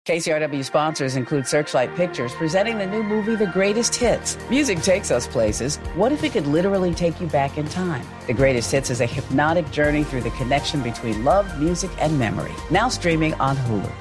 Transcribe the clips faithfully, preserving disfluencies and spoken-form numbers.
K C R W sponsors include Searchlight Pictures, presenting the new movie, The Greatest Hits. Music takes us places. What if it could literally take you back in time? The Greatest Hits is a hypnotic journey through the connection between love, music, and memory. Now streaming on Hulu.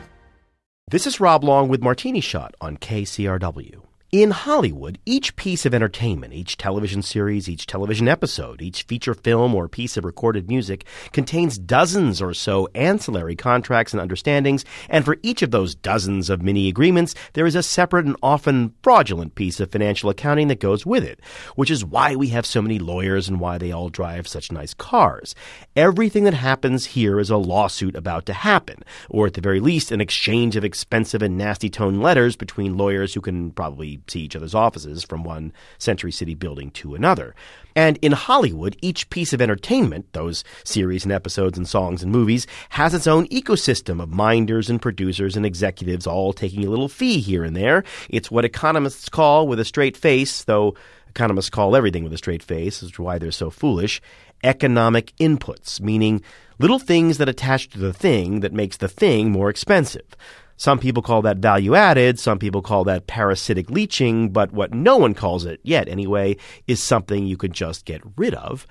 This is Rob Long with Martini Shot on K C R W. In Hollywood, each piece of entertainment, each television series, each television episode, each feature film or piece of recorded music contains dozens or so ancillary contracts and understandings, and for each of those dozens of mini agreements, there is a separate and often fraudulent piece of financial accounting that goes with it, which is why we have so many lawyers and why they all drive such nice cars. Everything that happens here is a lawsuit about to happen, or at the very least, an exchange of expensive and nasty-toned letters between lawyers who can probably see each other's offices from one Century City building to another. And in Hollywood, each piece of entertainment, those series and episodes and songs and movies, has its own ecosystem of minders and producers and executives all taking a little fee here and there. It's what economists call, with a straight face, though economists call everything with a straight face, which is why they're so foolish, economic inputs, meaning little things that attach to the thing that makes the thing more expensive. Some people call that value added, some people call that parasitic leaching, but what no one calls it yet anyway is something you could just get rid of.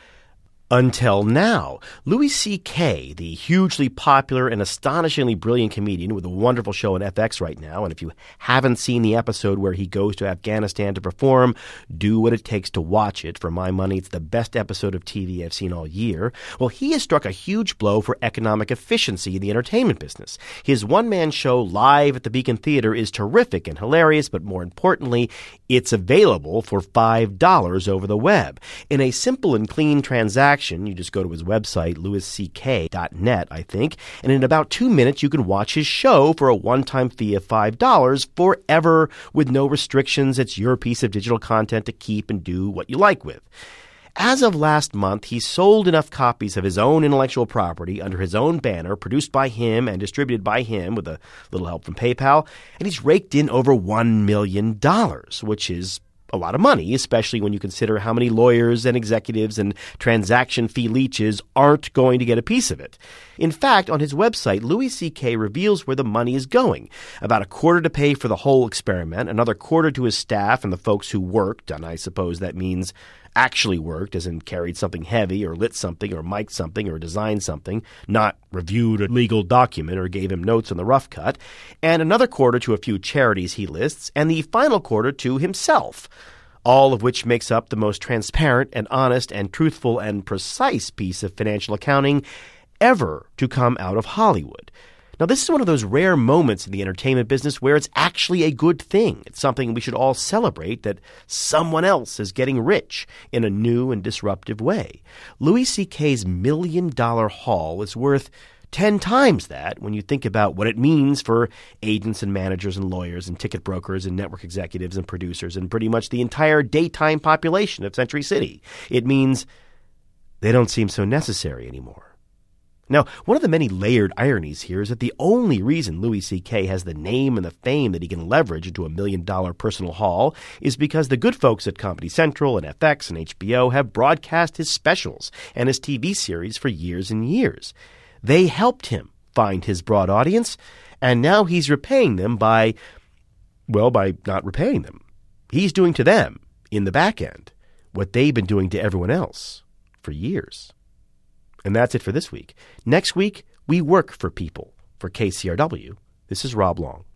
Until now, Louis C K, the hugely popular and astonishingly brilliant comedian with a wonderful show on F X right now, and if you haven't seen the episode where he goes to Afghanistan to perform, do what it takes to watch it. For my money, it's the best episode of T V I've seen all year. Well, he has struck a huge blow for economic efficiency in the entertainment business. His one-man show live at the Beacon Theater is terrific and hilarious, but more importantly, it's available for five dollars over the web. In a simple and clean transaction, you just go to his website, louis c k dot net, I think, and in about two minutes you can watch his show for a one-time fee of five dollars forever with no restrictions. It's your piece of digital content to keep and do what you like with. As of last month, he sold enough copies of his own intellectual property under his own banner, produced by him and distributed by him with a little help from PayPal, and he's raked in over one million dollars, which is a lot of money, especially when you consider how many lawyers and executives and transaction fee leeches aren't going to get a piece of it. In fact, on his website, Louis C K reveals where the money is going. About a quarter to pay for the whole experiment, another quarter to his staff and the folks who worked, and I suppose that means actually worked, as in carried something heavy or lit something or mic'd something or designed something, not reviewed a legal document or gave him notes on the rough cut, and another quarter to a few charities he lists, and the final quarter to himself, all of which makes up the most transparent and honest and truthful and precise piece of financial accounting ever to come out of Hollywood. Now, this is one of those rare moments in the entertainment business where it's actually a good thing. It's something we should all celebrate, that someone else is getting rich in a new and disruptive way. Louis C K's million-dollar haul is worth ten times that when you think about what it means for agents and managers and lawyers and ticket brokers and network executives and producers and pretty much the entire daytime population of Century City. It means they don't seem so necessary anymore. Now, one of the many layered ironies here is that the only reason Louis C K has the name and the fame that he can leverage into a million-dollar personal haul is because the good folks at Comedy Central and F X and H B O have broadcast his specials and his T V series for years and years. They helped him find his broad audience, and now he's repaying them by, well, by not repaying them. He's doing to them, in the back end, what they've been doing to everyone else for years. And that's it for this week. Next week, we work for people. For K C R W, this is Rob Long.